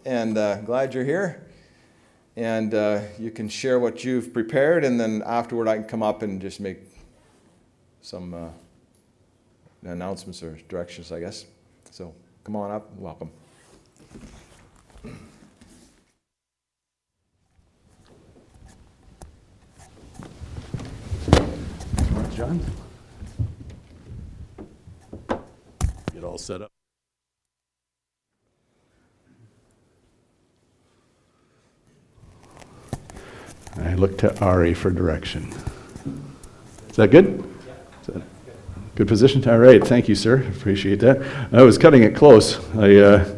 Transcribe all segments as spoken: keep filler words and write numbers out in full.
and uh, glad you're here. And uh, you can share what you've prepared, and then afterward I can come up and just make some uh, announcements or directions, I guess. So come on up, welcome. John, get all set up. I look to Ari for direction. Is that good? Yeah. Is that good position? All right, thank you, sir. Appreciate that. I was cutting it close. I uh,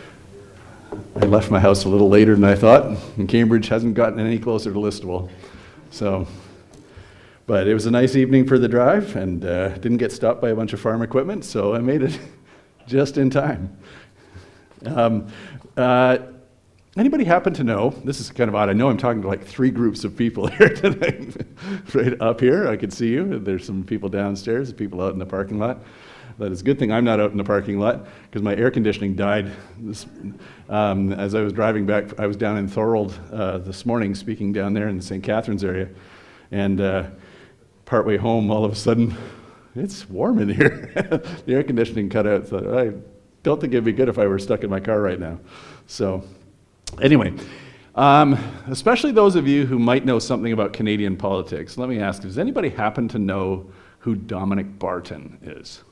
I left my house a little later than I thought, and Cambridge hasn't gotten any closer to Listowel. So. But it was a nice evening for the drive, and uh, didn't get stopped by a bunch of farm equipment, so I made it just in time. Um, uh, anybody happen to know, this is kind of odd, I know I'm talking to like three groups of people here tonight. Right up here, I can see you. There's some people downstairs, people out in the parking lot. That is a good thing I'm not out in the parking lot, because my air conditioning died. This, um, as I was driving back, I was down in Thorold uh, this morning, speaking down there in the Saint Catharines area, and uh, partway home, all of a sudden, it's warm in here. The air conditioning cut out, so I don't think it'd be good if I were stuck in my car right now. So, anyway, um, especially those of you who might know something about Canadian politics, let me ask, does anybody happen to know who Dominic Barton is?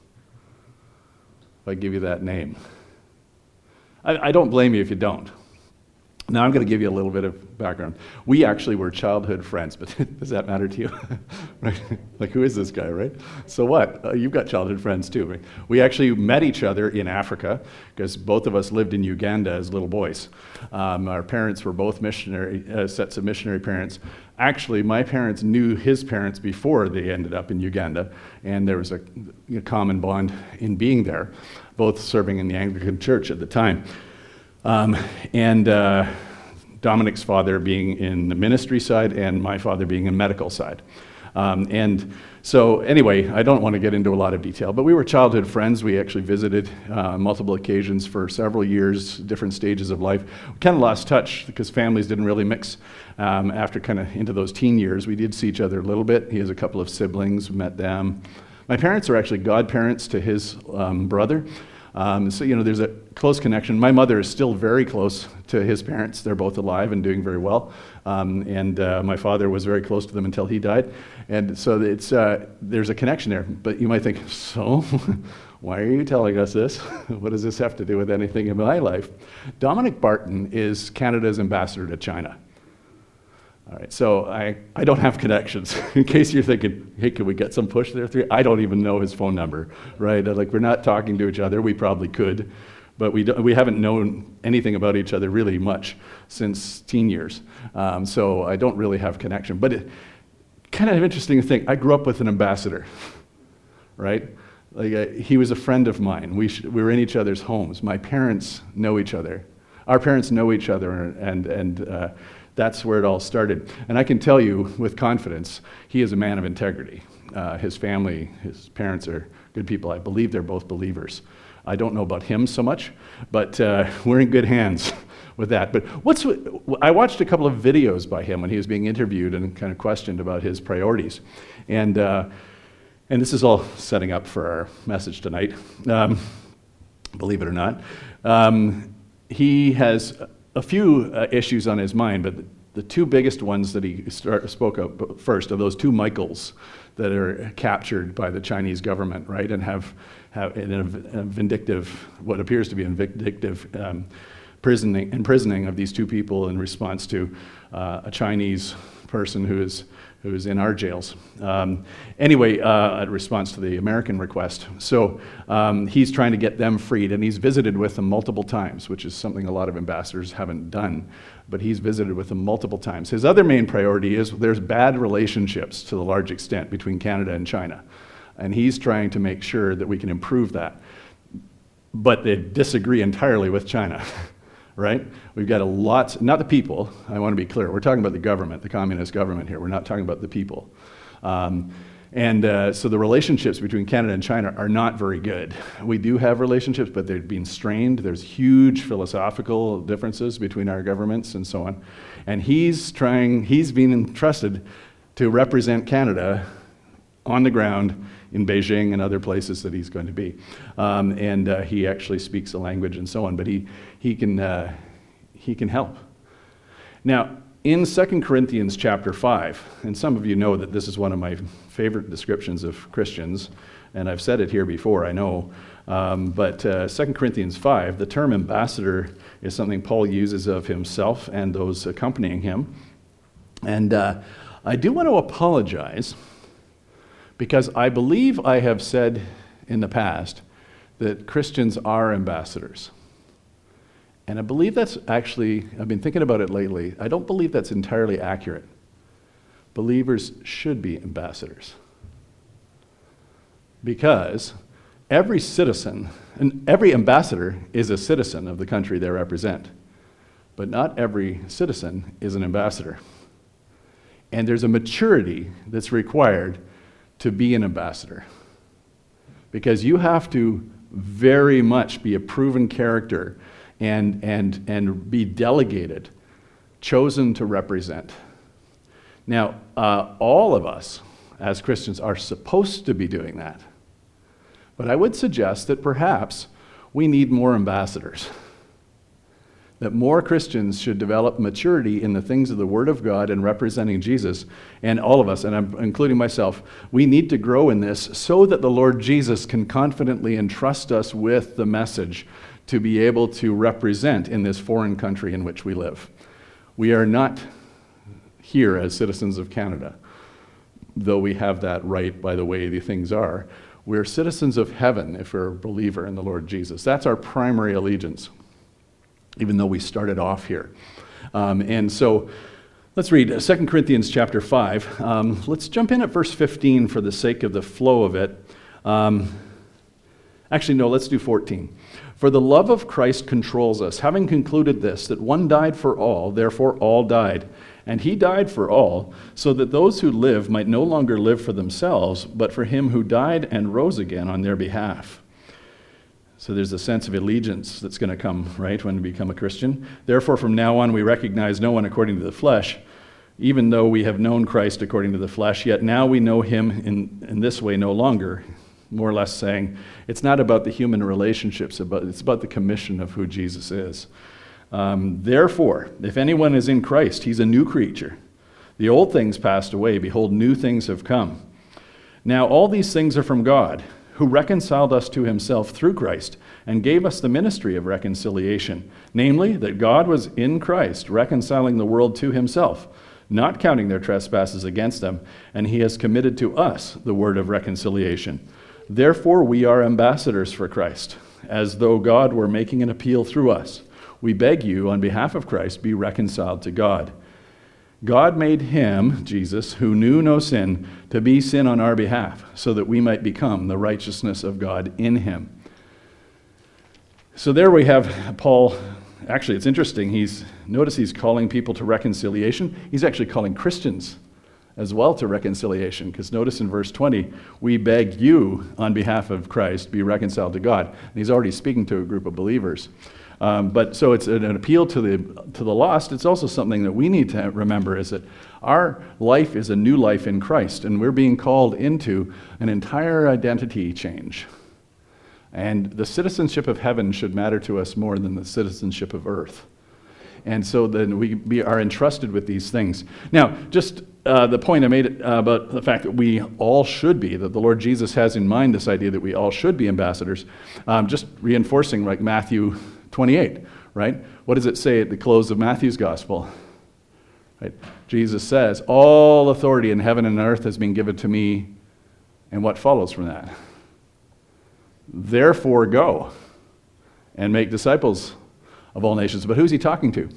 If I give you that name. I, I don't blame you if you don't. Now I'm going to give you a little bit of background. We actually were childhood friends, but does that matter to you? Right? Like, who is this guy, right? So what? Uh, you've got childhood friends too, right? We actually met each other in Africa, because both of us lived in Uganda as little boys. Um, our parents were both missionary, uh, sets of missionary parents. Actually, my parents knew his parents before they ended up in Uganda, and there was a, a common bond in being there, both serving in the Anglican Church at the time. Um, and uh, Dominic's father being in the ministry side and my father being in medical side. Um, and so anyway, I don't want to get into a lot of detail, but we were childhood friends. We actually visited uh, multiple occasions for several years, different stages of life. We kind of lost touch because families didn't really mix um, after kind of into those teen years. We did see each other a little bit. He has a couple of siblings, met them. My parents are actually godparents to his um, brother. Um, so, you know, there's a close connection. My mother is still very close to his parents. They're both alive and doing very well. Um, and uh, my father was very close to them until he died. And so it's uh, there's a connection there. But you might think, so why are you telling us this? What does this have to do with anything in my life? Dominic Barton is Canada's ambassador to China. All right, so I, I don't have connections. In case you're thinking, hey, can we get some push there? Three? I don't even know his phone number, right? Like, we're not talking to each other. We probably could, but we don't, we haven't known anything about each other really much since teen years. Um, so I don't really have connection. But it, kind of interesting thing, I grew up with an ambassador, right? Like, uh, he was a friend of mine. We sh- we were in each other's homes. My parents know each other. Our parents know each other, and and. Uh, That's where it all started. And I can tell you with confidence, he is a man of integrity. Uh, his family, his parents are good people. I believe they're both believers. I don't know about him so much, but uh, we're in good hands with that. But what's I watched a couple of videos by him when he was being interviewed and kind of questioned about his priorities. And, uh, and this is all setting up for our message tonight, um, believe it or not. Um, he has a few uh, issues on his mind, but the, the two biggest ones that he start, spoke of first are those two Michaels that are captured by the Chinese government, right, and have, have in a, a vindictive, what appears to be a vindictive um, imprisoning, imprisoning of these two people in response to uh, a Chinese person who is who is in our jails. Um, anyway, uh, in response to the American request. So um, he's trying to get them freed, and he's visited with them multiple times, which is something a lot of ambassadors haven't done, but he's visited with them multiple times. His other main priority is there's bad relationships to a large extent between Canada and China, and he's trying to make sure that we can improve that. But they disagree entirely with China. Right? We've got a lot, not the people, I want to be clear, we're talking about the government, the communist government here, we're not talking about the people. Um, And uh, so the relationships between Canada and China are not very good. We do have relationships, but they're being strained. There's huge philosophical differences between our governments and so on. And he's trying, he's been entrusted to represent Canada on the ground in Beijing and other places that he's going to be. Um, and uh, he actually speaks the language and so on, but he, he, can, uh, he can help. Now, in Second Corinthians chapter five, and some of you know that this is one of my favorite descriptions of Christians, and I've said it here before, I know, um, but uh, Second Corinthians five, the term ambassador is something Paul uses of himself and those accompanying him. And uh, I do want to apologize because I believe I have said in the past that Christians are ambassadors. And I believe that's actually, I've been thinking about it lately, I don't believe that's entirely accurate. Believers should be ambassadors. Because every citizen, and every ambassador is a citizen of the country they represent. But not every citizen is an ambassador. And there's a maturity that's required to be an ambassador. Because you have to very much be a proven character and and and be delegated, chosen to represent. Now, uh, all of us as Christians are supposed to be doing that. But I would suggest that perhaps we need more ambassadors. That more Christians should develop maturity in the things of the Word of God and representing Jesus. And all of us, and I'm including myself, we need to grow in this so that the Lord Jesus can confidently entrust us with the message to be able to represent in this foreign country in which we live. We are not here as citizens of Canada, though we have that right by the way the things are. We're citizens of heaven if we're a believer in the Lord Jesus. That's our primary allegiance, even though we started off here. Um, and so let's read Second Corinthians chapter five. Um, let's jump in at verse fifteen for the sake of the flow of it. Um, actually, no, let's do fourteen. For the love of Christ controls us, having concluded this, that one died for all, therefore all died. And he died for all, so that those who live might no longer live for themselves, but for him who died and rose again on their behalf. So there's a sense of allegiance that's going to come, right, when we become a Christian. Therefore, from now on, we recognize no one according to the flesh, even though we have known Christ according to the flesh, yet now we know him in, in this way no longer. More or less saying, it's not about the human relationships, but it's about the commission of who Jesus is. Um, Therefore, if anyone is in Christ, he's a new creature. The old things passed away, behold, new things have come. Now all these things are from God, who reconciled us to himself through Christ, and gave us the ministry of reconciliation, namely, that God was in Christ, reconciling the world to himself, not counting their trespasses against them, and he has committed to us the word of reconciliation. Therefore, we are ambassadors for Christ, as though God were making an appeal through us. We beg you, on behalf of Christ, be reconciled to God. God made him, Jesus, who knew no sin, to be sin on our behalf, so that we might become the righteousness of God in him. So there we have Paul. Actually, it's interesting. He's notice he's calling people to reconciliation. He's actually calling Christians as well to reconciliation, because notice in verse twenty, we beg you on behalf of Christ, be reconciled to God. And he's already speaking to a group of believers. Um, but so it's an, an appeal to the to the lost. It's also something that we need to remember is that our life is a new life in Christ, and we're being called into an entire identity change. And the citizenship of heaven should matter to us more than the citizenship of earth. And so then we, we are entrusted with these things. Now, just uh, the point I made uh, about the fact that we all should be, that the Lord Jesus has in mind this idea that we all should be ambassadors, um, just reinforcing like Matthew twenty-eight, right? What does it say at the close of Matthew's gospel? Right? Jesus says, all authority in heaven and earth has been given to me, and what follows from that? Therefore go and make disciples of all nations. But who's he talking to?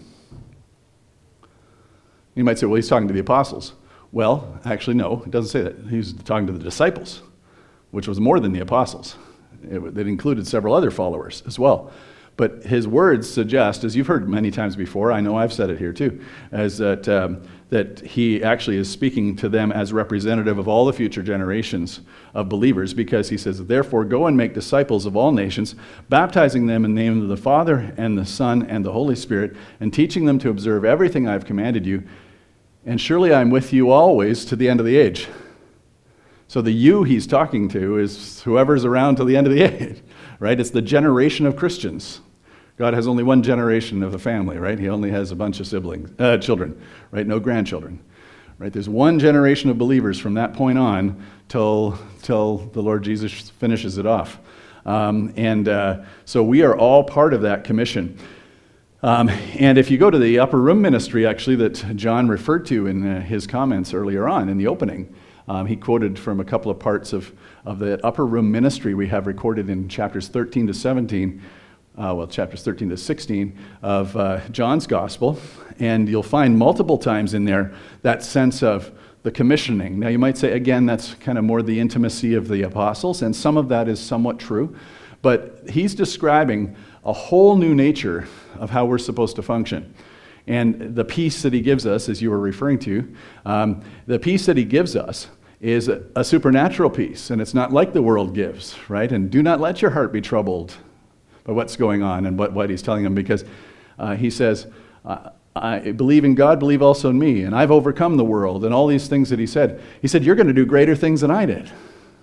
You might say, well, he's talking to the apostles. Well, actually, no, it doesn't say that. He's talking to the disciples, which was more than the apostles. It, it included several other followers as well. But his words suggest, as you've heard many times before, I know I've said it here too, as that, um, that he actually is speaking to them as representative of all the future generations of believers, because he says, therefore go and make disciples of all nations, baptizing them in the name of the Father and the Son and the Holy Spirit, and teaching them to observe everything I've commanded you. And surely I'm with you always to the end of the age. So the you he's talking to is whoever's around to the end of the age. Right? It's the generation of Christians. God has only one generation of a family, right? He only has a bunch of siblings, uh, children, right? No grandchildren, right? There's one generation of believers from that point on till till the Lord Jesus finishes it off, um, and uh, so we are all part of that commission. Um, and if you go to the upper room ministry, actually, that John referred to in uh, his comments earlier on in the opening, um, he quoted from a couple of parts of of the upper room ministry we have recorded in chapters thirteen to seventeen, uh, well, chapters thirteen to sixteen of uh, John's Gospel, and you'll find multiple times in there that sense of the commissioning. Now, you might say, again, that's kind of more the intimacy of the apostles, and some of that is somewhat true, but he's describing a whole new nature of how we're supposed to function. And the peace that he gives us, as you were referring to, um, the peace that he gives us is a, a supernatural peace, and it's not like the world gives, right? And do not let your heart be troubled by what's going on and what, what he's telling them, because uh, he says, uh, I believe in God, believe also in me, and I've overcome the world, and all these things that he said. He said, you're going to do greater things than I did.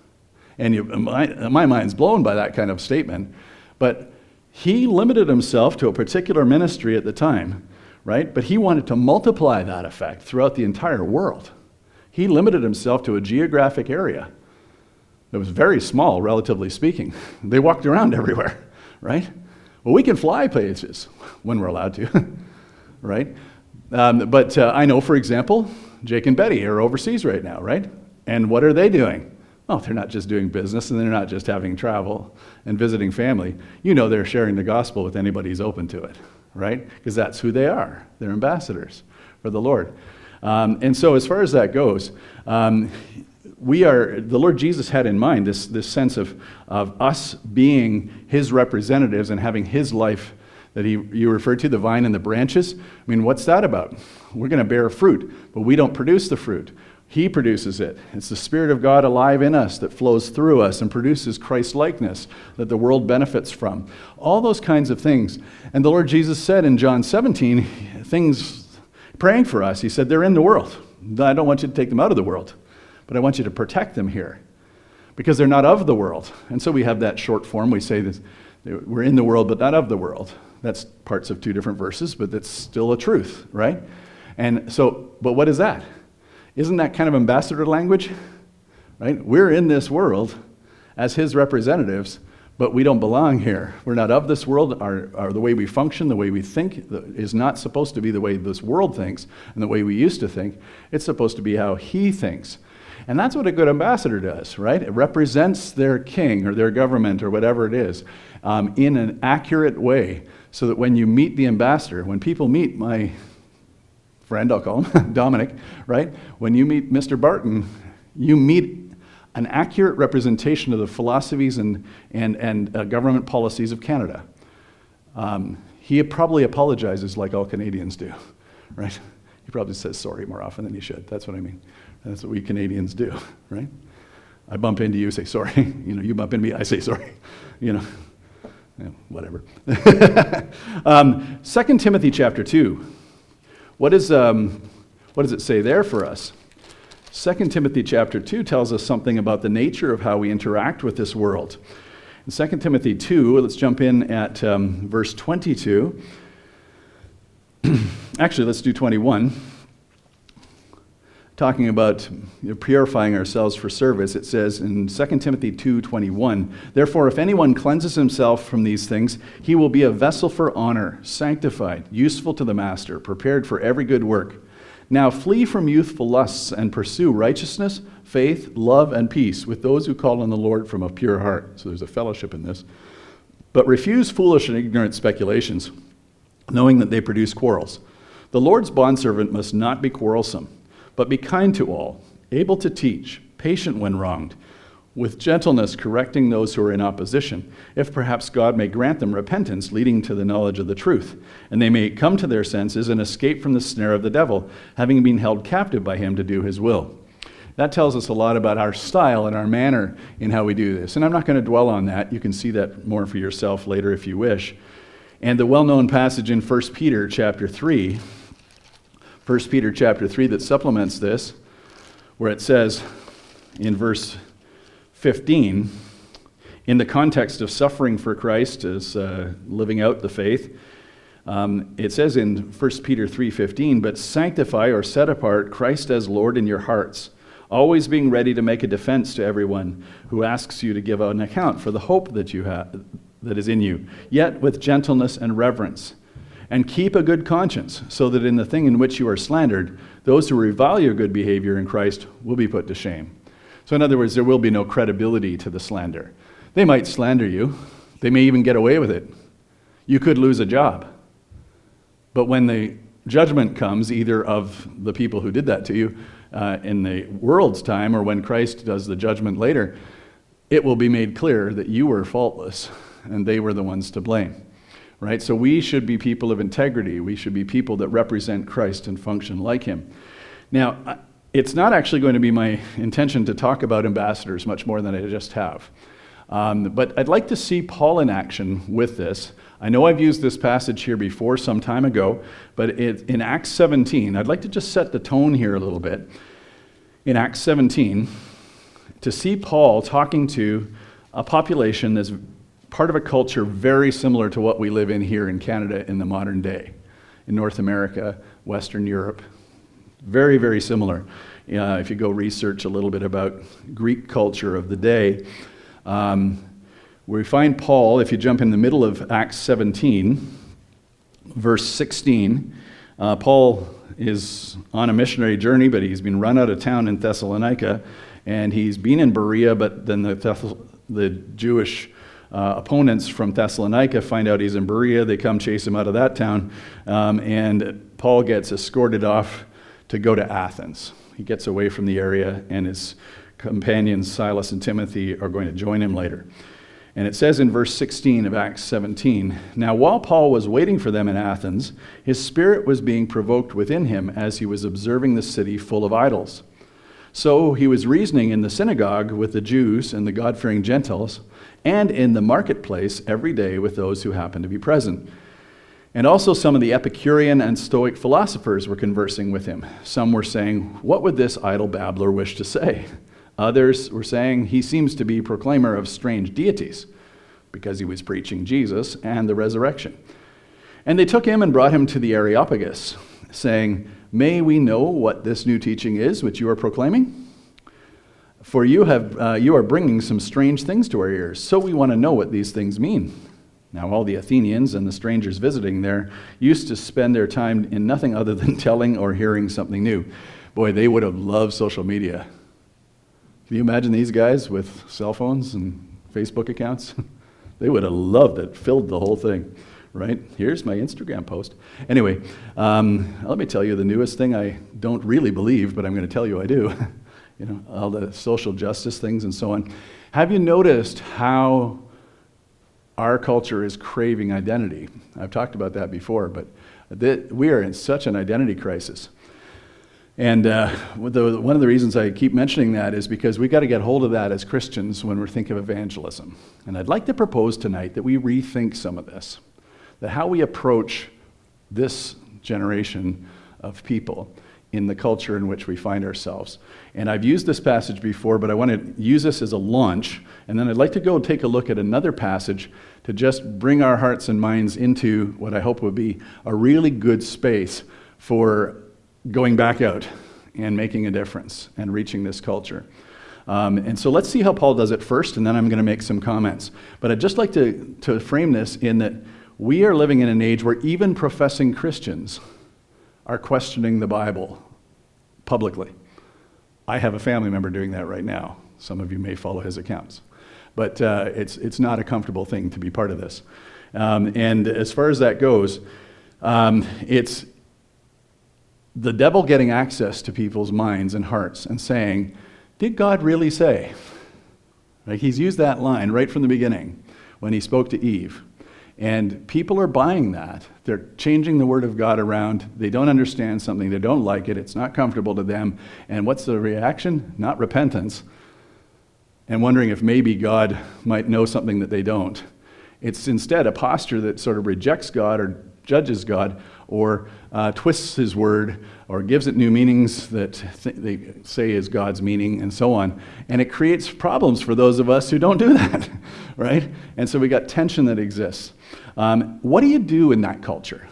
And you, my, my mind's blown by that kind of statement, but he limited himself to a particular ministry at the time, right? But he wanted to multiply that effect throughout the entire world. He limited himself to a geographic area that was very small, relatively speaking. They walked around everywhere, right? Well, we can fly places when we're allowed to, right? Um, but uh, I know, for example, Jake and Betty are overseas right now, right? And what are they doing? Oh, they're not just doing business, and they're not just having travel and visiting family. You know they're sharing the gospel with anybody who's open to it, right? Because that's who they are. They're ambassadors for the Lord. Um, and so as far as that goes, um, we are, the Lord Jesus had in mind this, this sense of, of us being his representatives and having his life that he you referred to, the vine and the branches. I mean, what's that about? We're going to bear fruit, but we don't produce the fruit. He produces it. It's the Spirit of God alive in us that flows through us and produces Christ-likeness that the world benefits from. All those kinds of things. And the Lord Jesus said in John seventeen, things praying for us, he said, they're in the world. I don't want you to take them out of the world, but I want you to protect them here because they're not of the world. And so we have that short form. We say this, we're in the world, but not of the world. That's parts of two different verses, but that's still a truth, right? And so, but what is that? Isn't that kind of ambassador language, right? We're in this world as his representatives, but we don't belong here. We're not of this world. Our, our, the way we function, the way we think is not supposed to be the way this world thinks and the way we used to think. It's supposed to be how he thinks. And that's what a good ambassador does, right? It represents their king or their government or whatever it is um, in an accurate way so that when you meet the ambassador, when people meet my friend, I'll call him, Dominic, right? When you meet Mister Barton, you meet an accurate representation of the philosophies and, and, and uh, government policies of Canada. Um, he probably apologizes like all Canadians do, right? He probably says sorry more often than he should. That's what I mean. That's what we Canadians do, right? I bump into you, say sorry. You know, you bump into me, I say sorry. You know, yeah, whatever. um, Second Timothy chapter two. What is um, what does it say there for us? Second Timothy chapter two tells us something about the nature of how we interact with this world. In Second Timothy two, let's jump in at um, verse twenty-two. Actually, let's do twenty-one. Talking about you know, purifying ourselves for service, it says in Second Timothy two twenty-one, therefore, if anyone cleanses himself from these things, he will be a vessel for honor, sanctified, useful to the master, prepared for every good work. Now flee from youthful lusts and pursue righteousness, faith, love, and peace with those who call on the Lord from a pure heart. So there's a fellowship in this. But refuse foolish and ignorant speculations, knowing that they produce quarrels. The Lord's bondservant must not be quarrelsome, but be kind to all, able to teach, patient when wronged, with gentleness correcting those who are in opposition, if perhaps God may grant them repentance leading to the knowledge of the truth, and they may come to their senses and escape from the snare of the devil, having been held captive by him to do his will. That tells us a lot about our style and our manner in how we do this. And I'm not going to dwell on that. You can see that more for yourself later if you wish. And the well-known passage in First Peter chapter three, First Peter chapter three that supplements this, where it says in verse fifteen, in the context of suffering for Christ as uh, living out the faith, um, it says in First Peter three fifteen, but sanctify or set apart Christ as Lord in your hearts, always being ready to make a defense to everyone who asks you to give an account for the hope that you have, that is in you, yet with gentleness and reverence. And keep a good conscience, so that in the thing in which you are slandered, those who revile your good behavior in Christ will be put to shame. So in other words, there will be no credibility to the slander. They might slander you. They may even get away with it. You could lose a job. But when the judgment comes, either of the people who did that to you uh, in the world's time, or when Christ does the judgment later, it will be made clear that you were faultless and they were the ones to blame. Right? So we should be people of integrity. We should be people that represent Christ and function like him. Now, it's not actually going to be my intention to talk about ambassadors much more than I just have. Um, but I'd like to see Paul in action with this. I know I've used this passage here before some time ago, but it, in Acts seventeen, I'd like to just set the tone here a little bit. In Acts seventeen, to see Paul talking to a population that's part of a culture very similar to what we live in here in Canada in the modern day, in North America, Western Europe. Very, very similar. Uh, if you go research a little bit about Greek culture of the day, um, we find Paul, if you jump in the middle of Acts seventeen, verse sixteen, uh, Paul is on a missionary journey, but he's been run out of town in Thessalonica, and he's been in Berea, but then the, Thess- the Jewish Uh, opponents from Thessalonica find out he's in Berea. They come chase him out of that town, um, and Paul gets escorted off to go to Athens. He gets away from the area, and his companions Silas and Timothy are going to join him later. And it says in verse sixteen of Acts seventeen, now while Paul was waiting for them in Athens, his spirit was being provoked within him as he was observing the city full of idols. So he was reasoning in the synagogue with the Jews and the God-fearing Gentiles, and in the marketplace every day with those who happened to be present. And also some of the Epicurean and Stoic philosophers were conversing with him. Some were saying, what would this idle babbler wish to say? Others were saying, he seems to be a proclaimer of strange deities, because he was preaching Jesus and the resurrection. And they took him and brought him to the Areopagus, saying, may we know what this new teaching is which you are proclaiming? For you have uh, you are bringing some strange things to our ears, so we want to know what these things mean. Now all the Athenians and the strangers visiting there used to spend their time in nothing other than telling or hearing something new. Boy, they would have loved social media. Can you imagine these guys with cell phones and Facebook accounts? They would have loved it, filled the whole thing. Right? Here's my Instagram post. Anyway, um, let me tell you the newest thing I don't really believe, but I'm going to tell you I do. You know, all the social justice things and so on. Have you noticed how our culture is craving identity? I've talked about that before, but th- we are in such an identity crisis. And uh, the, one of the reasons I keep mentioning that is because we've got to get hold of that as Christians when we're thinking of evangelism. And I'd like to propose tonight that we rethink some of this. That how we approach this generation of people in the culture in which we find ourselves. And I've used this passage before, but I want to use this as a launch, and then I'd like to go take a look at another passage to just bring our hearts and minds into what I hope would be a really good space for going back out and making a difference and reaching this culture. Um, and so let's see how Paul does it first, and then I'm going to make some comments. But I'd just like to, to frame this in that we are living in an age where even professing Christians are questioning the Bible publicly. I have a family member doing that right now. Some of you may follow his accounts. But uh, it's it's not a comfortable thing to be part of this. Um, and as far as that goes, um, it's the devil getting access to people's minds and hearts and saying, did God really say? Right? He's used that line right from the beginning when he spoke to Eve. And people are buying that. They're changing the word of God around. They don't understand something. They don't like it. It's not comfortable to them. And what's the reaction? Not repentance. And wondering if maybe God might know something that they don't. It's instead a posture that sort of rejects God or judges God or uh, twists his word or gives it new meanings that th- they say is God's meaning and so on. And it creates problems for those of us who don't do that, right? And so we got tension that exists. Um, what do you do in that culture?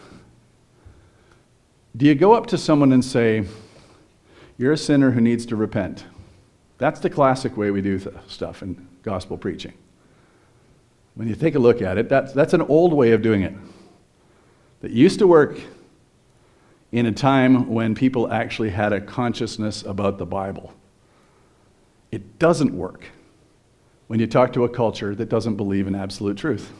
Do you go up to someone and say, you're a sinner who needs to repent? That's the classic way we do th- stuff in gospel preaching. When you take a look at it, that's, that's an old way of doing it that used to work in a time when people actually had a consciousness about the Bible. It doesn't work when you talk to a culture that doesn't believe in absolute truth.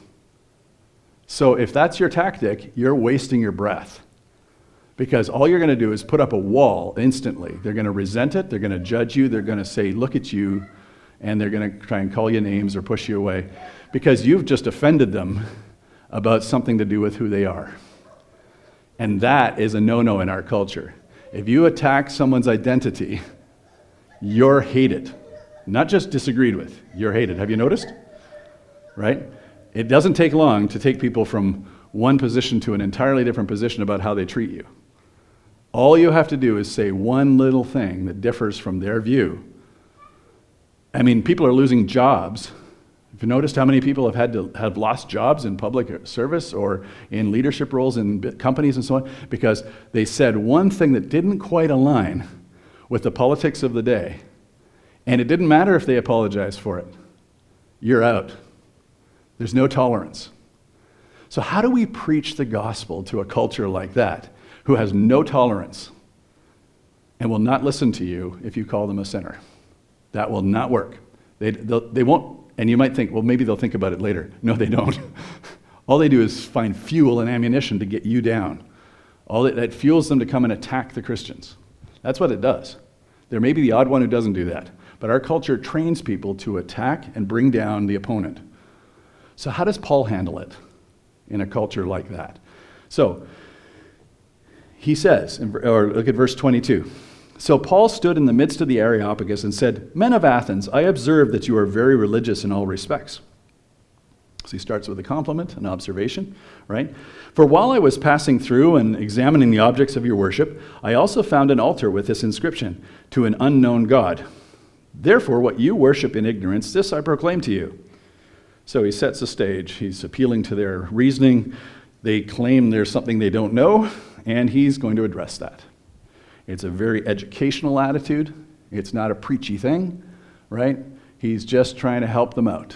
So if that's your tactic, you're wasting your breath. Because all you're going to do is put up a wall instantly. They're going to resent it, they're going to judge you, they're going to say, look at you, and they're going to try and call you names or push you away. Because you've just offended them about something to do with who they are. And that is a no-no in our culture. If you attack someone's identity, you're hated. Not just disagreed with, you're hated. Have you noticed? Right? It doesn't take long to take people from one position to an entirely different position about how they treat you. All you have to do is say one little thing that differs from their view. I mean, people are losing jobs. Have you noticed how many people have had to have lost jobs in public service or in leadership roles in companies and so on because they said one thing that didn't quite align with the politics of the day, and it didn't matter if they apologized for it. You're out. There's no tolerance. So how do we preach the gospel to a culture like that who has no tolerance and will not listen to you if you call them a sinner? That will not work. They, they won't. And you might think, well, maybe they'll think about it later. No, they don't. All they do is find fuel and ammunition to get you down. All that, that fuels them to come and attack the Christians. That's what it does. There may be the odd one who doesn't do that, but our culture trains people to attack and bring down the opponent. So how does Paul handle it in a culture like that? So he says, or look at verse twenty-two. So Paul stood in the midst of the Areopagus and said, Men of Athens, I observe that you are very religious in all respects. So he starts with a compliment, an observation, right? For while I was passing through and examining the objects of your worship, I also found an altar with this inscription, to an unknown God. Therefore, what you worship in ignorance, this I proclaim to you. So he sets the stage. He's appealing to their reasoning. They claim there's something they don't know, and he's going to address that. It's a very educational attitude. It's not a preachy thing, right? He's just trying to help them out.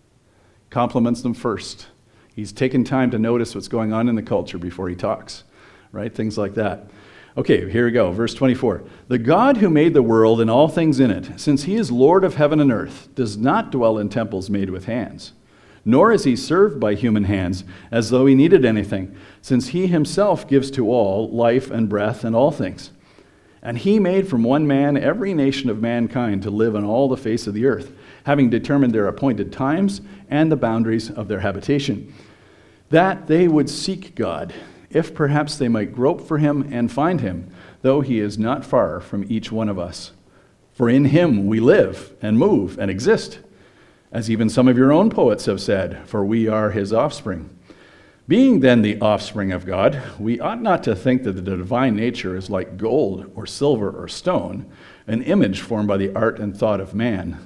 Compliments them first. He's taken time to notice what's going on in the culture before he talks, right? Things like that. Okay, here we go. Verse twenty-four. The God who made the world and all things in it, since he is Lord of heaven and earth, does not dwell in temples made with hands, nor is he served by human hands as though he needed anything, since he himself gives to all life and breath and all things. And he made from one man every nation of mankind to live on all the face of the earth, having determined their appointed times and the boundaries of their habitation, that they would seek God, if perhaps they might grope for him and find him, though he is not far from each one of us. For in him we live and move and exist, as even some of your own poets have said, for we are his offspring. Being then the offspring of God, we ought not to think that the divine nature is like gold or silver or stone, an image formed by the art and thought of man.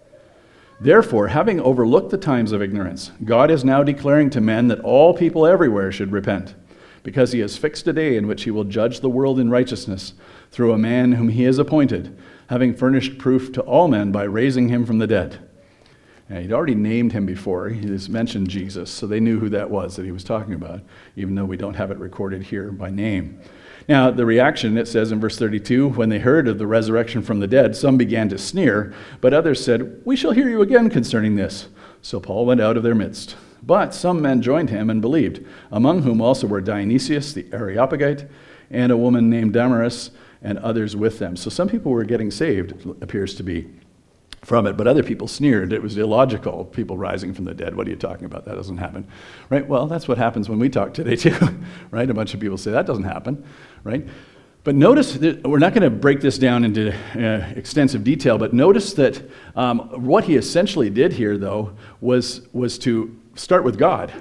Therefore, having overlooked the times of ignorance, God is now declaring to men that all people everywhere should repent, because he has fixed a day in which he will judge the world in righteousness through a man whom he has appointed, having furnished proof to all men by raising him from the dead. Now, he'd already named him before. He just mentioned Jesus, so they knew who that was that he was talking about, even though we don't have it recorded here by name. Now, the reaction, it says in verse thirty-two, when they heard of the resurrection from the dead, some began to sneer, but others said, we shall hear you again concerning this. So Paul went out of their midst. But some men joined him and believed, among whom also were Dionysius the Areopagite, and a woman named Damaris, and others with them. So some people were getting saved, it appears to be. from it, but other people sneered. It was illogical, people rising from the dead. What are you talking about? That doesn't happen, right? Well, that's what happens when we talk today too, right? A bunch of people say that doesn't happen, right? But notice that we're not going to break this down into uh, extensive detail, but notice that um, what he essentially did here, though, was, was to start with God.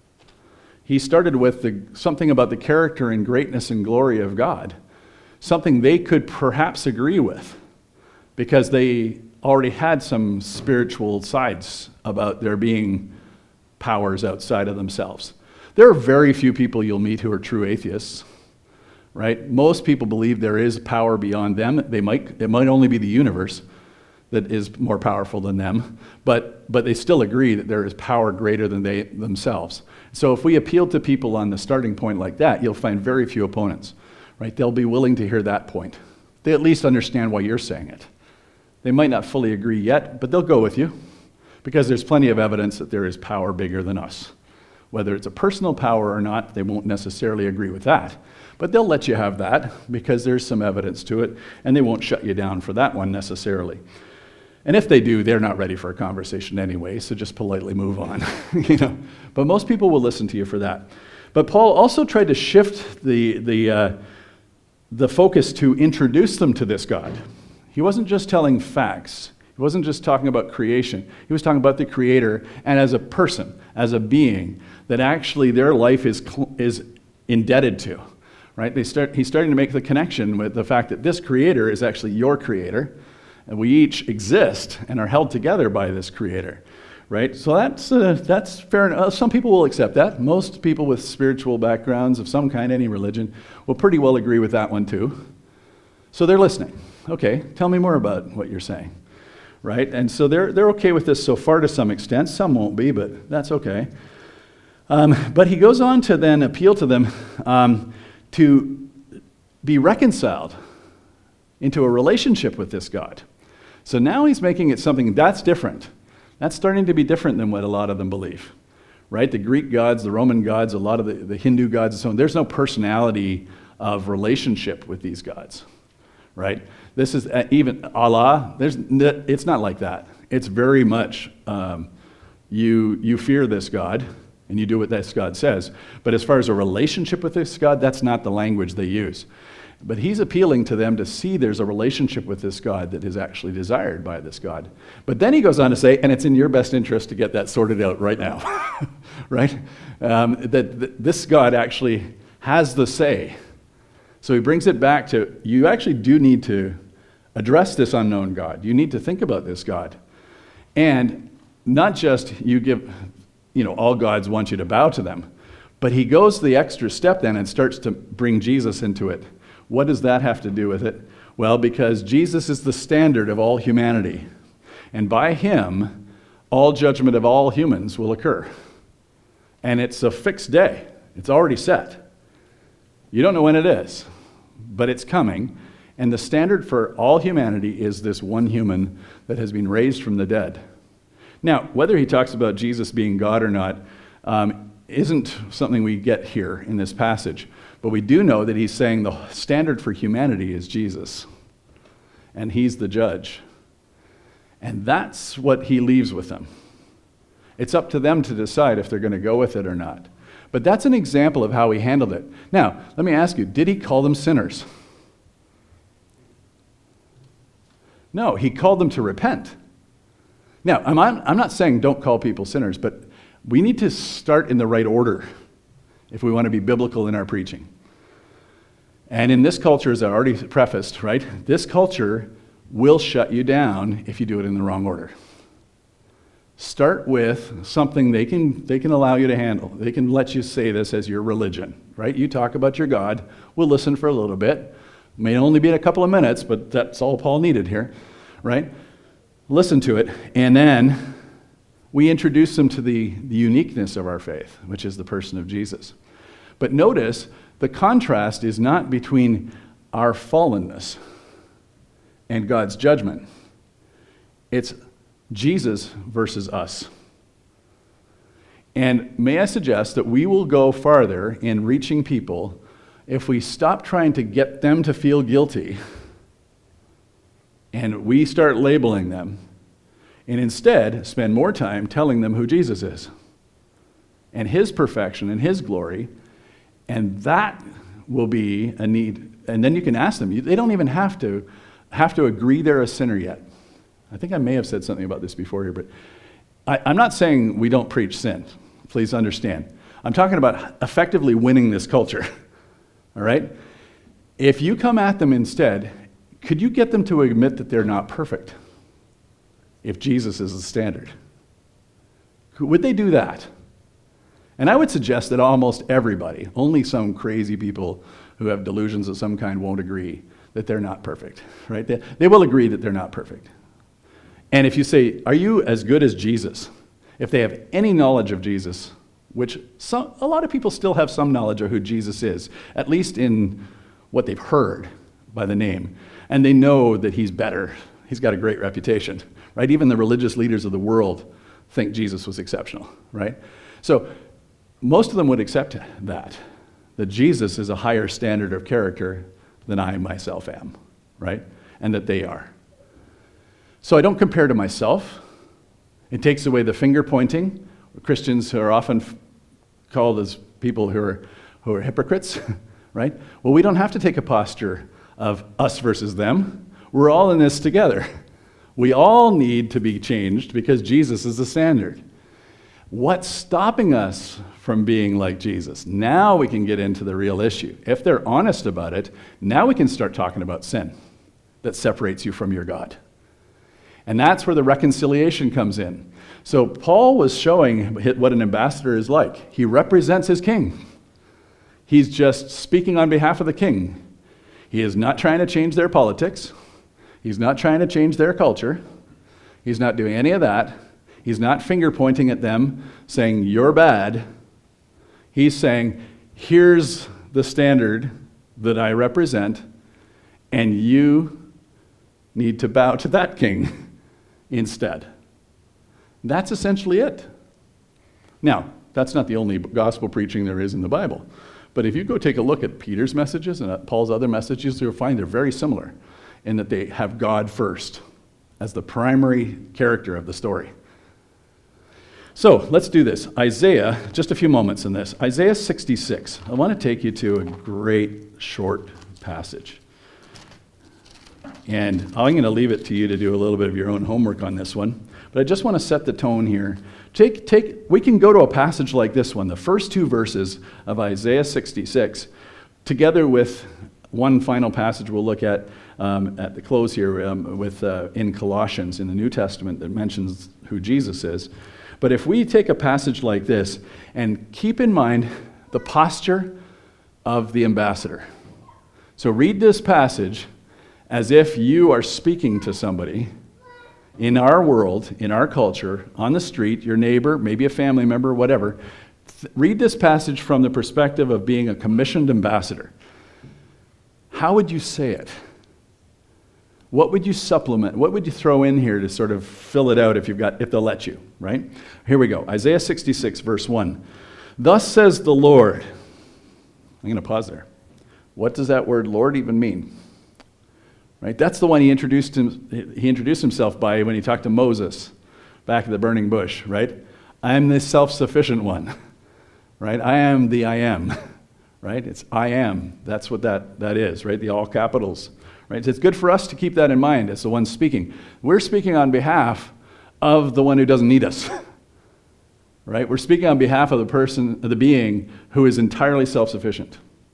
He started with the, something about the character and greatness and glory of God, something they could perhaps agree with, because they already had some spiritual sides about there being powers outside of themselves. There are very few people you'll meet who are true atheists, right? Most people believe there is power beyond them. They might, it might only be the universe that is more powerful than them, but, but they still agree that there is power greater than they themselves. So if we appeal to people on the starting point like that, you'll find very few opponents, right? They'll be willing to hear that point. They at least understand why you're saying it. They might not fully agree yet, but they'll go with you because there's plenty of evidence that there is power bigger than us. Whether it's a personal power or not, they won't necessarily agree with that. But they'll let you have that because there's some evidence to it, and they won't shut you down for that one necessarily. And if they do, they're not ready for a conversation anyway, so just politely move on. you know. But most people will listen to you for that. But Paul also tried to shift the, the, uh, the focus to introduce them to this God. He wasn't just telling facts. He wasn't just talking about creation. He was talking about the Creator, and as a person, as a being, that actually their life is is indebted to. Right? They start. He's starting to make the connection with the fact that this Creator is actually your Creator, and we each exist and are held together by this Creator. Right? So that's uh, that's fair enough. Some people will accept that. Most people with spiritual backgrounds of some kind, any religion, will pretty well agree with that one too. So they're listening. Okay, tell me more about what you're saying, right? And so they're they're okay with this so far to some extent. Some won't be, but that's okay. Um, but he goes on to then appeal to them um, to be reconciled into a relationship with this God. So now he's making it something that's different. That's starting to be different than what a lot of them believe, right? The Greek gods, the Roman gods, a lot of the, the Hindu gods and so on, there's no personality of relationship with these gods, right? This is uh, even Allah, there's, it's not like that. It's very much um, you, you fear this God and you do what this God says. But as far as a relationship with this God, that's not the language they use. But he's appealing to them to see there's a relationship with this God that is actually desired by this God. But then he goes on to say, and it's in your best interest to get that sorted out right now, right? Um, that, that this God actually has the say. So he brings it back to, you actually do need to address this unknown God. You need to think about this God. And not just you give, you know, all gods want you to bow to them, but he goes the extra step then and starts to bring Jesus into it. What does that have to do with it? Well, because Jesus is the standard of all humanity. And by him, all judgment of all humans will occur. And it's a fixed day. It's already set. You don't know when it is, but it's coming. And the standard for all humanity is this one human that has been raised from the dead. Now, whether he talks about Jesus being God or not um, isn't something we get here in this passage. But we do know that he's saying the standard for humanity is Jesus. And he's the judge. And that's what he leaves with them. It's up to them to decide if they're going to go with it or not. But that's an example of how he handled it. Now, let me ask you, did he call them sinners? No, he called them to repent. Now, I'm, I'm not saying don't call people sinners, but we need to start in the right order if we want to be biblical in our preaching. And in this culture, as I already prefaced, right, this culture will shut you down if you do it in the wrong order. Start with something they can they can allow you to handle. They can let you say this as your religion, right? You talk about your God. We'll listen for a little bit. May only be in a couple of minutes, but that's all Paul needed here, right? Listen to it, and then we introduce them to the, the uniqueness of our faith, which is the person of Jesus. But notice, the contrast is not between our fallenness and God's judgment. It's Jesus versus us. And may I suggest that we will go farther in reaching people if we stop trying to get them to feel guilty and we start labeling them and instead spend more time telling them who Jesus is and his perfection and his glory, and that will be a need. And then you can ask them. They don't even have to have to agree they're a sinner yet. I think I may have said something about this before here, but I, I'm not saying we don't preach sin. Please understand. I'm talking about effectively winning this culture, all right? If you come at them instead, could you get them to admit that they're not perfect if Jesus is the standard? Would they do that? And I would suggest that almost everybody, only some crazy people who have delusions of some kind won't agree that they're not perfect, right? They, they will agree that they're not perfect. And if you say, are you as good as Jesus? If they have any knowledge of Jesus, which some, a lot of people still have some knowledge of who Jesus is, at least in what they've heard by the name, and they know that he's better. He's got a great reputation, right? Even the religious leaders of the world think Jesus was exceptional, right? So most of them would accept that, that Jesus is a higher standard of character than I myself am, right? And that they are. So I don't compare to myself. It takes away the finger pointing. Christians who are often f- called as people who are who are hypocrites, right? Well, we don't have to take a posture of us versus them. We're all in this together. We all need to be changed because Jesus is the standard. What's stopping us from being like Jesus? Now we can get into the real issue. If they're honest about it, now we can start talking about sin that separates you from your God. And that's where the reconciliation comes in. So Paul was showing what an ambassador is like. He represents his king. He's just speaking on behalf of the king. He is not trying to change their politics. He's not trying to change their culture. He's not doing any of that. He's not finger pointing at them saying, you're bad. He's saying, here's the standard that I represent, and you need to bow to that king instead. That's essentially it. Now, that's not the only gospel preaching there is in the Bible. But if you go take a look at Peter's messages and at Paul's other messages, you'll find they're very similar in that they have God first as the primary character of the story. So let's do this. Isaiah, just a few moments in this. Isaiah sixty-six. I want to take you to a great short passage. And I'm going to leave it to you to do a little bit of your own homework on this one. But I just want to set the tone here. Take, take, we can go to a passage like this one, the first two verses of Isaiah sixty-six, together with one final passage we'll look at um, at the close here um, with uh, in Colossians in the New Testament that mentions who Jesus is. But if we take a passage like this and keep in mind the posture of the ambassador. So read this passage as if you are speaking to somebody in our world, in our culture, on the street, your neighbor, maybe a family member, whatever. Th- read this passage from the perspective of being a commissioned ambassador. How would you say it? What would you supplement? What would you throw in here to sort of fill it out if you've got, if they'll let you, right? Here we go. Isaiah sixty-six, verse one. Thus says the Lord. I'm going to pause there. What does that word Lord even mean? Right? That's the one he introduced him, he introduced himself by when he talked to Moses back at the burning bush, right? I am the self-sufficient one, right? I am the I am, right? It's I am. That's what that, that is, right? The all capitals, right? So it's good for us to keep that in mind as the one speaking. We're speaking on behalf of the one who doesn't need us, right? We're speaking on behalf of the person, of the being who is entirely self-sufficient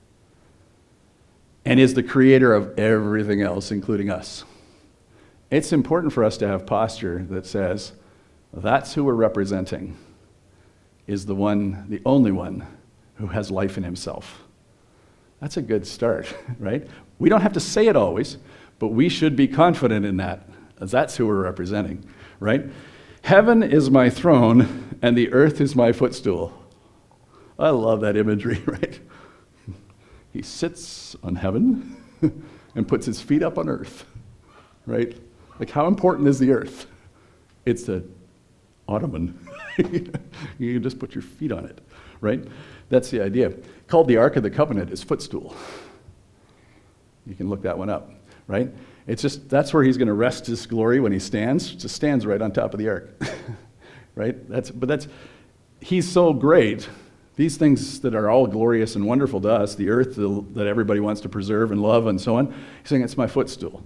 and is the creator of everything else, including us. It's important for us to have posture that says, that's who we're representing, is the one, the only one, who has life in himself. That's a good start, right? We don't have to say it always, but we should be confident in that, as that's who we're representing, right? Heaven is my throne, and the earth is my footstool. I love that imagery, right? He sits on heaven and puts his feet up on earth, right? Like, how important is the earth? It's an ottoman. You can just put your feet on it, right? That's the idea. Called the Ark of the Covenant is footstool. You can look that one up, right? It's just, that's where he's going to rest his glory when he stands. It just stands right on top of the ark. Right? That's, but that's, he's so great. These things that are all glorious and wonderful to us, the earth the, that everybody wants to preserve and love and so on, he's saying, it's my footstool.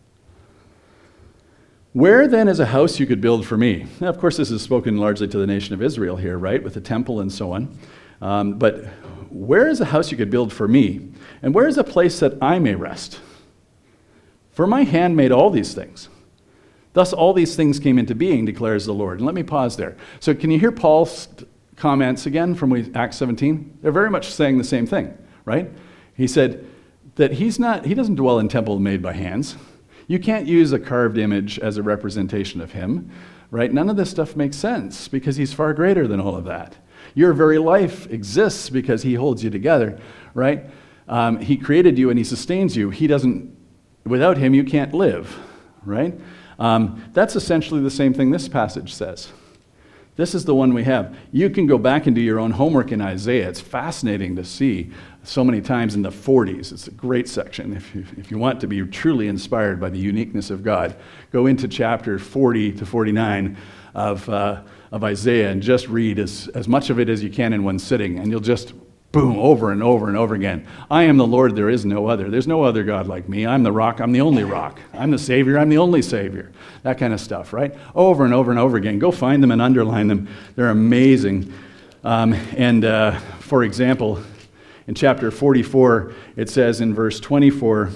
Where then is a house you could build for me? Now, of course, this is spoken largely to the nation of Israel here, right, with the temple and so on. Um, but where is a house you could build for me? And where is a place that I may rest? For my hand made all these things. Thus all these things came into being, declares the Lord. And let me pause there. So can you hear Paul's comments again from Acts seventeen? They're very much saying the same thing, right? He said that he's not, he doesn't dwell in temple made by hands. You can't use a carved image as a representation of him, right? None of this stuff makes sense because he's far greater than all of that. Your very life exists because he holds you together, right? Um, he created you and he sustains you. He doesn't, without him, you can't live, right? Um, that's essentially the same thing this passage says. This is the one we have. You can go back and do your own homework in Isaiah. It's fascinating to see so many times in the forties. It's a great section. If you, if you want to be truly inspired by the uniqueness of God, go into chapter forty to forty-nine of, uh, of Isaiah and just read as, as much of it as you can in one sitting, and you'll just, boom, over and over and over again. I am the Lord, there is no other. There's no other God like me. I'm the rock, I'm the only rock. I'm the Savior, I'm the only Savior. That kind of stuff, right? Over and over and over again. Go find them and underline them. They're amazing. Um, and uh, for example, in chapter forty-four, it says in verse twenty-four,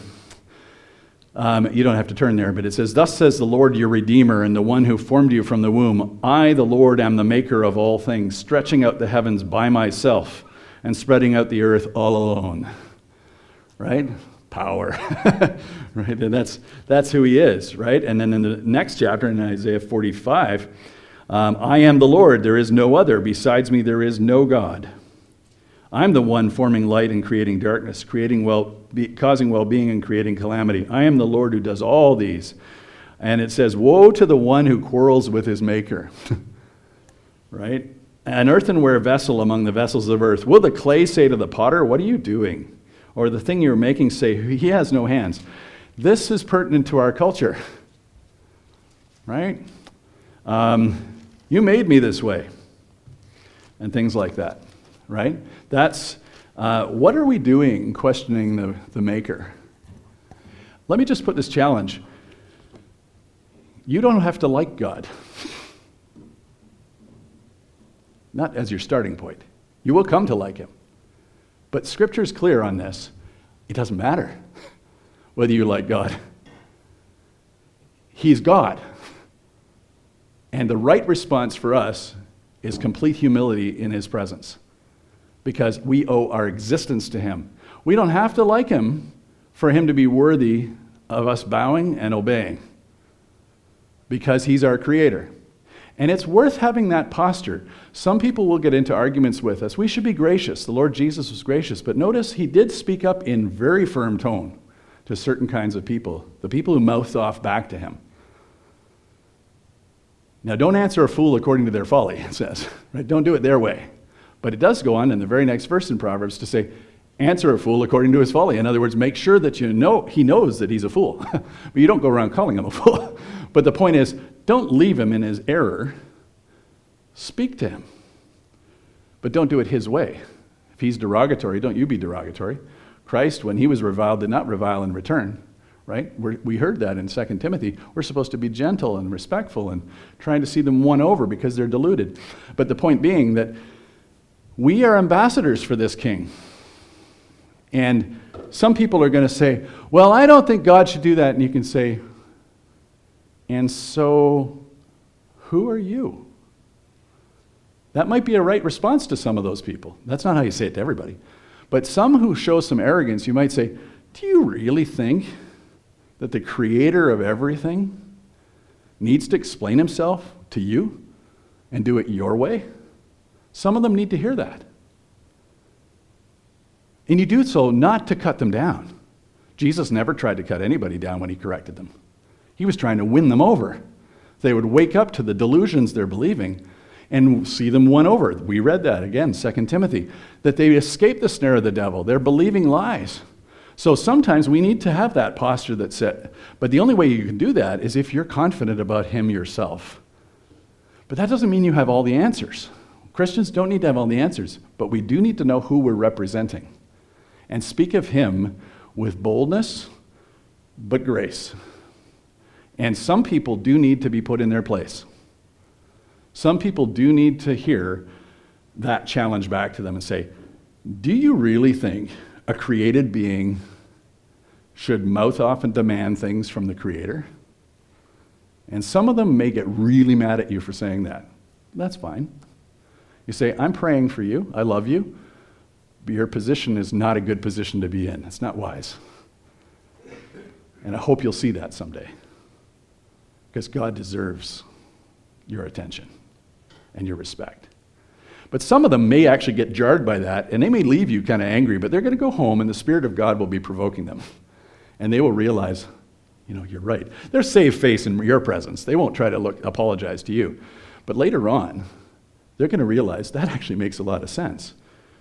um, you don't have to turn there, but it says, thus says the Lord your Redeemer and the one who formed you from the womb. I, the Lord, am the maker of all things, stretching out the heavens by myself and spreading out the earth all alone. Right? Power. Right? And that's that's who he is, right? And then in the next chapter, in Isaiah forty-five, um, I am the Lord, there is no other. Besides me, there is no God. I'm the one forming light and creating darkness, creating well, be, causing well-being and creating calamity. I am the Lord who does all these. And it says, woe to the one who quarrels with his maker. Right? An earthenware vessel among the vessels of earth. Will the clay say to the potter, what are you doing? Or the thing you're making say, he has no hands. This is pertinent to our culture. Right? Um, you made me this way. And things like that. Right? That's, uh, what are we doing questioning the, the maker? Let me just put this challenge. You don't have to like God. Not as your starting point. You will come to like him. But Scripture's clear on this. It doesn't matter whether you like God. He's God. And the right response for us is complete humility in his presence. Because we owe our existence to him. We don't have to like him for him to be worthy of us bowing and obeying. Because he's our creator. And it's worth having that posture. Some people will get into arguments with us. We should be gracious. The Lord Jesus was gracious. But notice he did speak up in very firm tone to certain kinds of people. The people who mouthed off back to him. Now don't answer a fool according to their folly, it says. Right? Don't do it their way. But it does go on in the very next verse in Proverbs to say, answer a fool according to his folly. In other words, make sure that you know he knows that he's a fool. But you don't go around calling him a fool. But the point is, don't leave him in his error. Speak to him. But don't do it his way. If he's derogatory, don't you be derogatory. Christ, when he was reviled, did not revile in return. Right? We're, we heard that in Second Timothy. We're supposed to be gentle and respectful and trying to see them won over because they're deluded. But the point being that we are ambassadors for this king. And some people are going to say, well, I don't think God should do that. And you can say, and so who are you? That might be a right response to some of those people. That's not how you say it to everybody. But some who show some arrogance, you might say, do you really think that the creator of everything needs to explain himself to you and do it your way? Some of them need to hear that. And you do so not to cut them down. Jesus never tried to cut anybody down when he corrected them. He was trying to win them over. They would wake up to the delusions they're believing and see them won over. We read that again, Second Timothy, that they escape the snare of the devil. They're believing lies. So sometimes we need to have that posture that's set. But the only way you can do that is if you're confident about him yourself. But that doesn't mean you have all the answers. Christians don't need to have all the answers, but we do need to know who we're representing and speak of him with boldness, but grace. And some people do need to be put in their place. Some people do need to hear that challenge back to them and say, do you really think a created being should mouth off and demand things from the Creator? And some of them may get really mad at you for saying that. That's fine. You say, I'm praying for you, I love you, but your position is not a good position to be in. It's not wise. And I hope you'll see that someday. Because God deserves your attention and your respect. But some of them may actually get jarred by that, and they may leave you kind of angry, but they're going to go home, and the Spirit of God will be provoking them. And they will realize, you know, you're right. They're save face in your presence. They won't try to look apologize to you. But later on, they're going to realize that actually makes a lot of sense.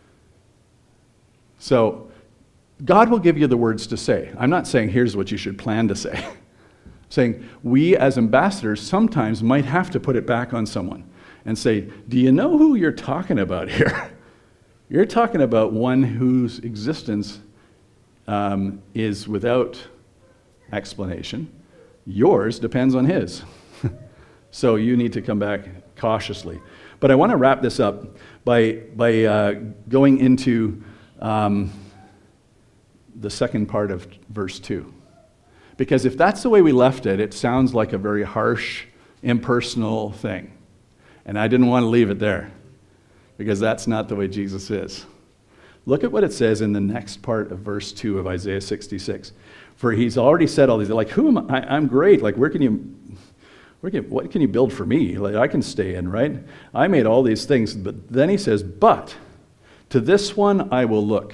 So God will give you the words to say. I'm not saying here's what you should plan to say. I'm saying we as ambassadors sometimes might have to put it back on someone and say, do you know who you're talking about here? You're talking about one whose existence um, is without explanation. Yours depends on his. So you need to come back cautiously. But I want to wrap this up by, by uh, going into um, the second part of verse two. Because if that's the way we left it, it sounds like a very harsh, impersonal thing. And I didn't want to leave it there, because that's not the way Jesus is. Look at what it says in the next part of verse two of Isaiah sixty-six. For he's already said all these, like, who am I? I'm great. Like, where can you, where can, what can you build for me? Like, I can stay in, right? I made all these things. But then he says, but to this one I will look.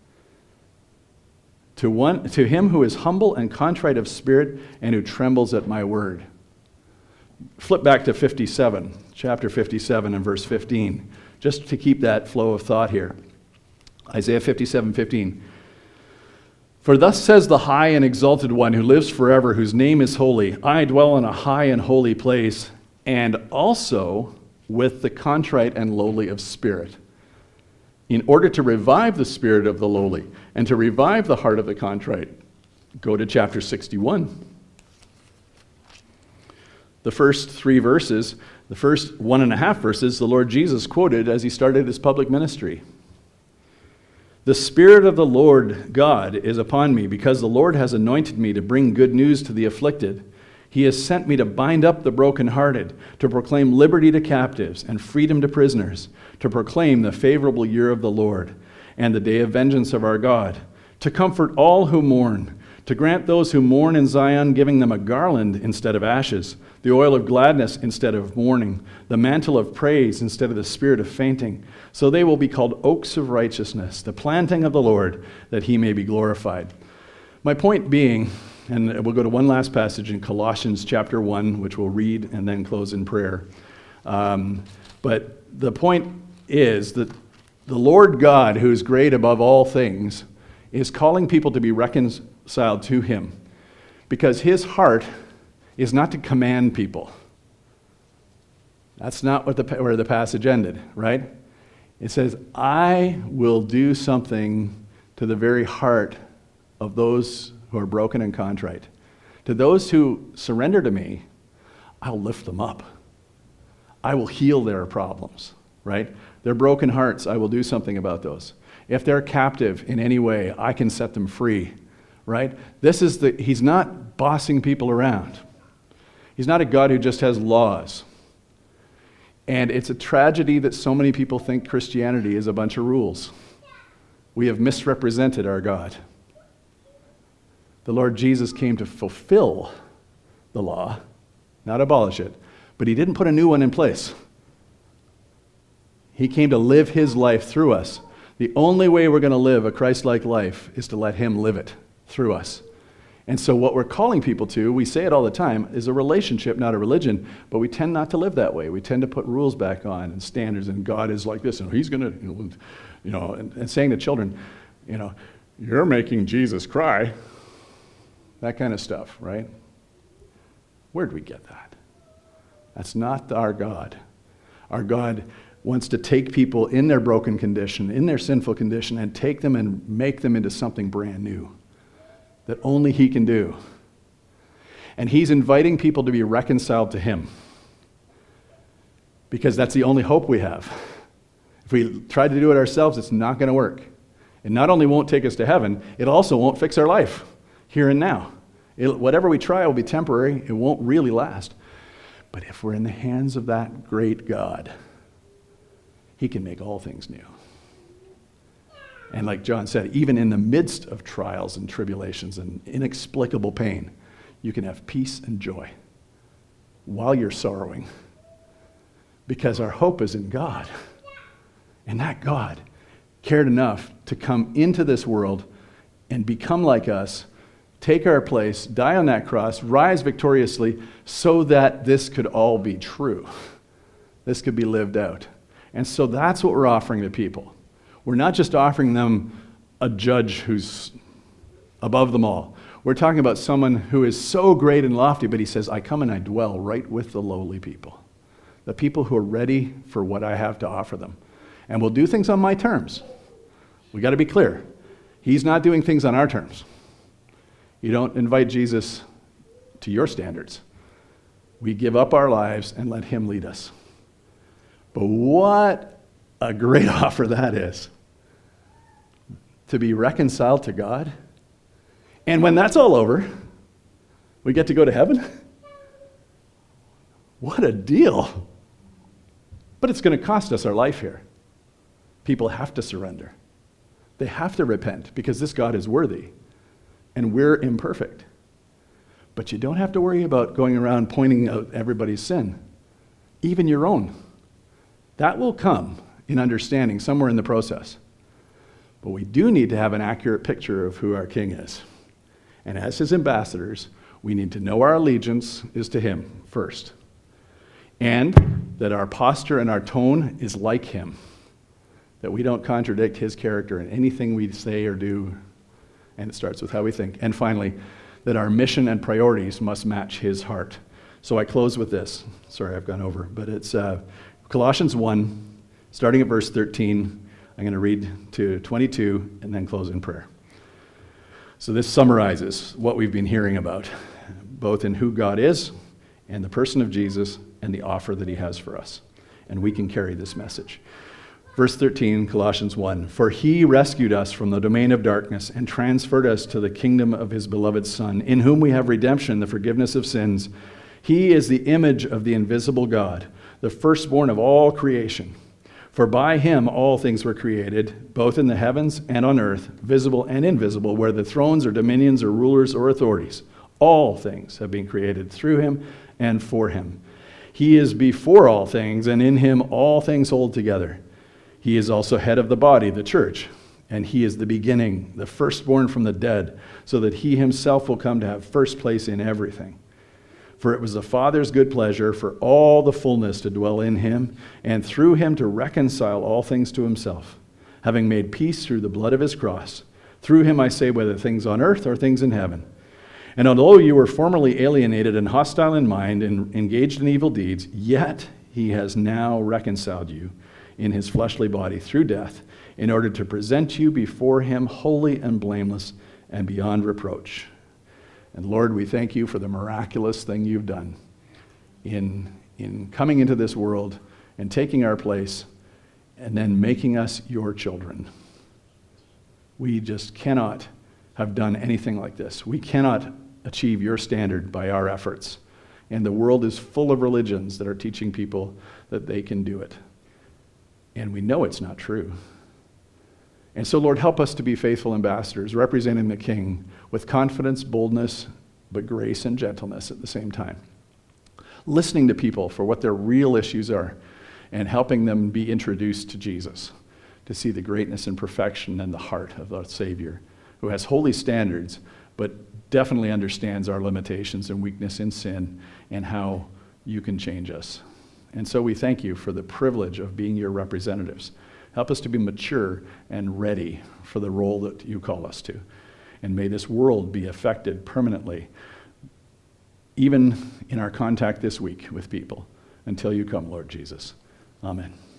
To one, to him who is humble and contrite of spirit and who trembles at my word. Flip back to fifty-seven, chapter fifty-seven and verse fifteen, just to keep that flow of thought here. Isaiah fifty-seven fifteen. For thus says the high and exalted one who lives forever, whose name is holy. I dwell in a high and holy place, and also with the contrite and lowly of spirit, in order to revive the spirit of the lowly and to revive the heart of the contrite. Go to chapter sixty-one. The first three verses, the first one and a half verses, the Lord Jesus quoted as he started his public ministry. The Spirit of the Lord God is upon me, because the Lord has anointed me to bring good news to the afflicted. He has sent me to bind up the brokenhearted, to proclaim liberty to captives and freedom to prisoners, to proclaim the favorable year of the Lord and the day of vengeance of our God, to comfort all who mourn, to grant those who mourn in Zion, giving them a garland instead of ashes, the oil of gladness instead of mourning, the mantle of praise instead of the spirit of fainting. So they will be called oaks of righteousness, the planting of the Lord, that he may be glorified. My point being, and we'll go to one last passage in Colossians chapter one, which we'll read and then close in prayer. Um, but the point is that the Lord God, who is great above all things, is calling people to be reconciled to him, because his heart is not to command people. That's not what the, where the passage ended, right? It says, I will do something to the very heart of those who are broken and contrite. To those who surrender to me, I'll lift them up. I will heal their problems, right? Their broken hearts, I will do something about those. If they're captive in any way, I can set them free, right? This is the, he's not bossing people around. He's not a God who just has laws. And it's a tragedy that so many people think Christianity is a bunch of rules. We have misrepresented our God. The Lord Jesus came to fulfill the law, not abolish it, but he didn't put a new one in place. He came to live his life through us. The only way we're going to live a Christ-like life is to let him live it through us. And so what we're calling people to, we say it all the time, is a relationship, not a religion, but we tend not to live that way. We tend to put rules back on and standards, and God is like this, and he's going to, you know, and, and saying to children, you know, You're making Jesus cry. That kind of stuff, right? Where'd we get that? That's not our God. Our God wants to take people in their broken condition, in their sinful condition, and take them and make them into something brand new that only he can do. And he's inviting people to be reconciled to him because that's the only hope we have. If we try to do it ourselves, it's not going to work. It not only won't take us to heaven, it also won't fix our life here and now. It, whatever we try will be temporary. It won't really last. But if we're in the hands of that great God, he can make all things new. And like John said, even in the midst of trials and tribulations and inexplicable pain, you can have peace and joy while you're sorrowing because our hope is in God. And that God cared enough to come into this world and become like us, take our place, die on that cross, rise victoriously so that this could all be true. This could be lived out. And so that's what we're offering to people. We're not just offering them a judge who's above them all. We're talking about someone who is so great and lofty, but he says, I come and I dwell right with the lowly people, the people who are ready for what I have to offer them. And we'll do things on my terms. We got to be clear. He's not doing things on our terms. You don't invite Jesus to your standards. We give up our lives and let him lead us. But what a great offer that is. To be reconciled to God. And when that's all over, we get to go to heaven. What a deal. But it's going to cost us our life here. People have to surrender. They have to repent because this God is worthy and we're imperfect. But you don't have to worry about going around pointing out everybody's sin, even your own. That will come in understanding somewhere in the process. But we do need to have an accurate picture of who our King is. And as his ambassadors, we need to know our allegiance is to him first. And that our posture and our tone is like him. That we don't contradict his character in anything we say or do. And it starts with how we think. And finally, that our mission and priorities must match his heart. So I close with this. Sorry, I've gone over. But it's uh, Colossians one, starting at verse thirteen. I'm going to read to twenty-two and then close in prayer. So this summarizes what we've been hearing about, both in who God is and the person of Jesus and the offer that he has for us. And we can carry this message. Verse thirteen, Colossians one, for he rescued us from the domain of darkness and transferred us to the kingdom of his beloved Son, in whom we have redemption, the forgiveness of sins. He is the image of the invisible God, the firstborn of all creation. For by him all things were created, both in the heavens and on earth, visible and invisible, whether thrones or dominions or rulers or authorities. All things have been created through him and for him. He is before all things, and in him all things hold together. He is also head of the body, the church, and he is the beginning, the firstborn from the dead, so that he himself will come to have first place in everything. For it was the Father's good pleasure for all the fullness to dwell in him, and through him to reconcile all things to himself, having made peace through the blood of his cross. Through him I say, whether things on earth or things in heaven. And although you were formerly alienated and hostile in mind and engaged in evil deeds, yet he has now reconciled you in his fleshly body through death, in order to present you before him holy and blameless and beyond reproach. And Lord, we thank you for the miraculous thing you've done in, in coming into this world and taking our place and then making us your children. We just cannot have done anything like this. We cannot achieve your standard by our efforts. And the world is full of religions that are teaching people that they can do it. And we know it's not true. And so, Lord, help us to be faithful ambassadors, representing the King with confidence, boldness, but grace and gentleness at the same time. Listening to people for what their real issues are and helping them be introduced to Jesus, to see the greatness and perfection and the heart of the Savior, who has holy standards, but definitely understands our limitations and weakness in sin and how you can change us. And so we thank you for the privilege of being your representatives, Help us to be mature and ready for the role that you call us to. And may this world be affected permanently, even in our contact this week with people, until you come, Lord Jesus. Amen.